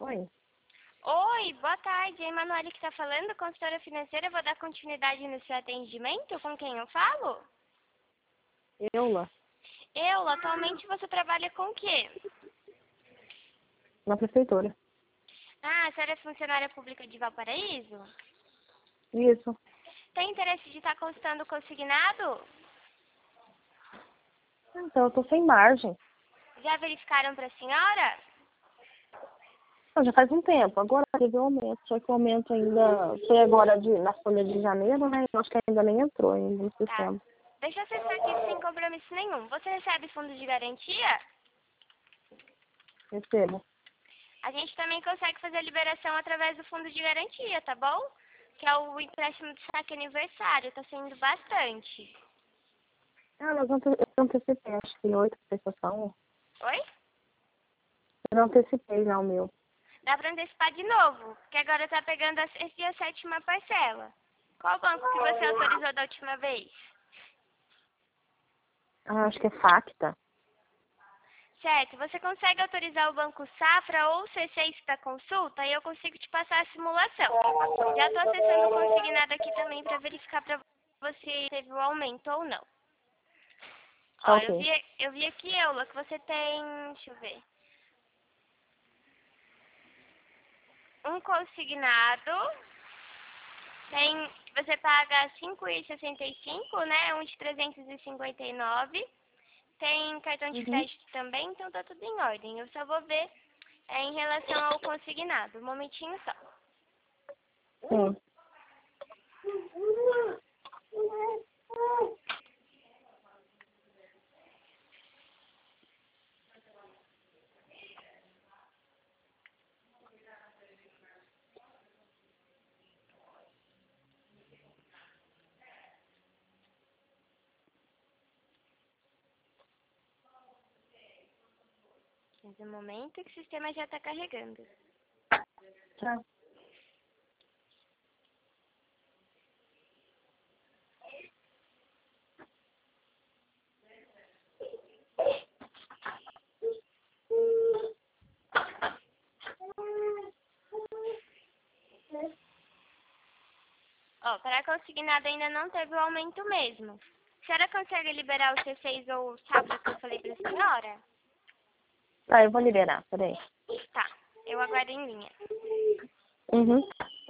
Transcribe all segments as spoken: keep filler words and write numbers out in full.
Oi. Oi, boa tarde. É a Emanuele que está falando, consultora financeira. Eu vou dar continuidade no seu atendimento. Com quem eu falo? Eula, Eu, atualmente você trabalha com o quê? na prefeitura. Ah, a senhora é funcionária pública de Valparaíso? Isso. Tem interesse de estar consultando o consignado? Então, eu tô sem margem. Já verificaram para a senhora? Não, já faz um tempo. Agora teve um aumento. Só que o aumento ainda foi agora de, na folha de janeiro, né? Eu acho que ainda nem entrou ainda no Tá. sistema. Deixa eu acessar aqui sem compromisso nenhum. Você recebe fundo de garantia? Recebo. A gente também consegue fazer a liberação através do fundo de garantia, tá bom? Que é o empréstimo de saque aniversário. Tá sendo bastante. Ah, mas eu ante- eu antecipei, acho que oito prestação. Oi? Eu não antecipei já o meu. Dá para antecipar de novo, porque agora tá pegando a sexta e a sétima parcela. Qual banco que você autorizou da última vez? Ah, acho que é Facta. Certo, você consegue autorizar o Banco Safra ou C seis para consulta e eu consigo te passar a simulação. Já estou acessando o consignado aqui também para verificar para você se teve o aumento ou não. Ó, Tá eu ok. vi, eu vi aqui, Eula, que você tem, deixa eu ver, um consignado, tem, você paga cinco reais e sessenta e cinco, né, um de trezentos e cinquenta e nove. Tem cartão de Uhum. crédito também, então tá tudo em ordem. Eu só vou ver é, em relação ao consignado. Um momentinho só. Sim. Mas um momento que o sistema já está carregando. Tá. Ó, para consignado ainda não teve o aumento mesmo. A senhora consegue liberar o C seis ou o Safra que eu falei para a senhora? Tá, eu vou liberar. Peraí. Tá, eu aguardo em linha. Uhum.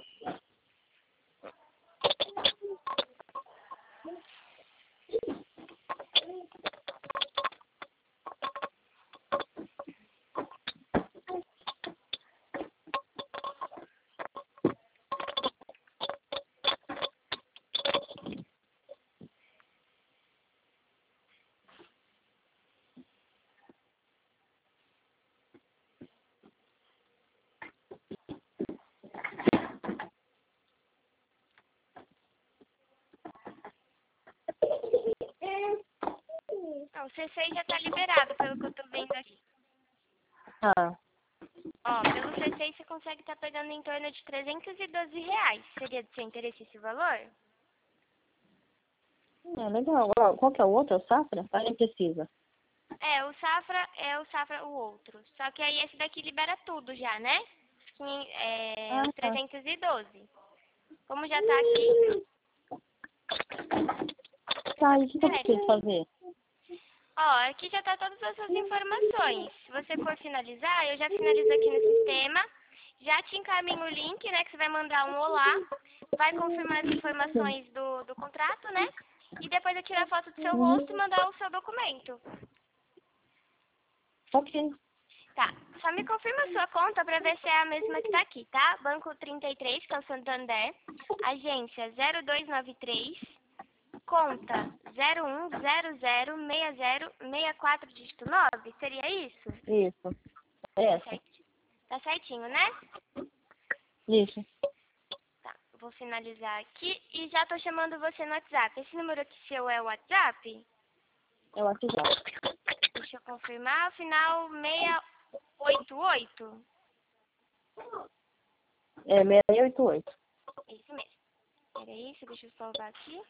Ó, o C seis já está liberado, pelo que eu tô vendo aqui. Tá. Ó, pelo C seis você consegue estar pegando em torno de trezentos e doze reais. Seria de seu interesse esse valor? É legal. Ó, qual que é o outro? É o Safra? Ah, nem precisa. É, o Safra é o Safra o outro. Só que aí esse daqui libera tudo já, né? Que, é, Ah, os tá. trezentos e doze. Como já tá aqui, Tá, e o que que eu sério. preciso fazer? Ó, aqui já tá todas as suas informações. Se você for finalizar, eu já finalizo aqui no sistema. Já te encaminho o link, né? Que você vai mandar um olá. Vai confirmar as informações do, do contrato, né? E depois eu tirar foto do seu Uhum. rosto e mandar o seu documento. Ok. Tá, só me confirma a sua conta para ver se é a mesma que tá aqui, tá? Banco trinta e três, que é o Santander, agência zero dois nove três, conta zero um zero zero seis zero seis quatro, dígito nove, seria isso? Isso. É Tá, essa. certi... tá certinho, né? Isso. Tá, vou finalizar aqui e já tô chamando você no WhatsApp. Esse número aqui seu é o WhatsApp? Eu acho já. Deixa eu confirmar, final seiscentos e oitenta e oito. É seis oito oito. Isso mesmo. Peraí, deixa eu salvar aqui.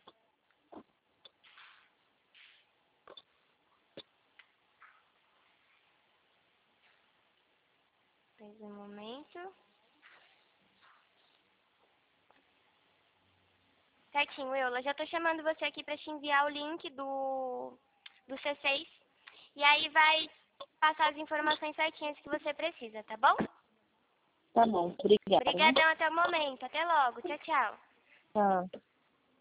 Mais um momento. Certinho, Eula. Já tô chamando você aqui pra te enviar o link do, do C seis. E aí vai passar as informações certinhas que você precisa, tá bom? Tá bom, obrigada. Obrigadão até o momento. Até logo. Tchau, tchau. Tá.